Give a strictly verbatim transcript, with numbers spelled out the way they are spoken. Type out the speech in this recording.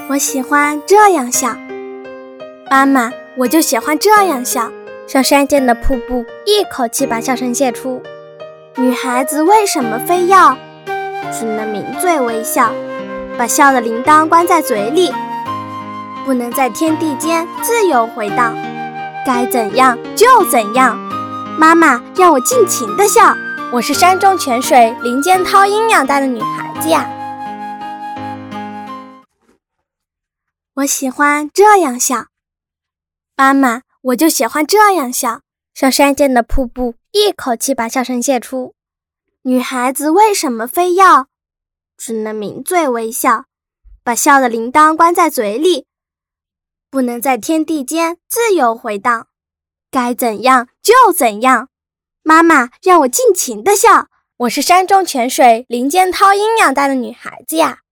我喜欢这样笑，妈妈，我就喜欢这样笑，像山间的瀑布，一口气把笑声泄出。女孩子为什么非要只能抿嘴微笑，把笑的铃铛关在嘴里，不能在天地间自由回荡，该怎样就怎样。妈妈让我尽情地笑，我是山中泉水林间涛音养大的女孩子呀。我喜欢这样笑，妈妈，我就喜欢这样笑，像山间的瀑布，一口气把笑声泄出。女孩子为什么非要只能抿嘴微笑，把笑的铃铛关在嘴里，不能在天地间自由回荡，该怎样就怎样。妈妈让我尽情地笑，我是山中泉水林间涛音养大的女孩子呀。